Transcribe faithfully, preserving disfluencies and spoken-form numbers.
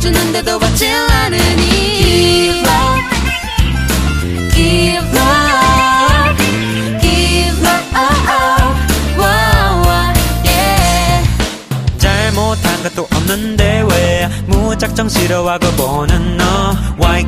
주는데도 받질 않으니 Give up, give up, give up, wow, wow, yeah. 잘못한 것도 없는데 왜 무작정 싫어하고 보는 너 Why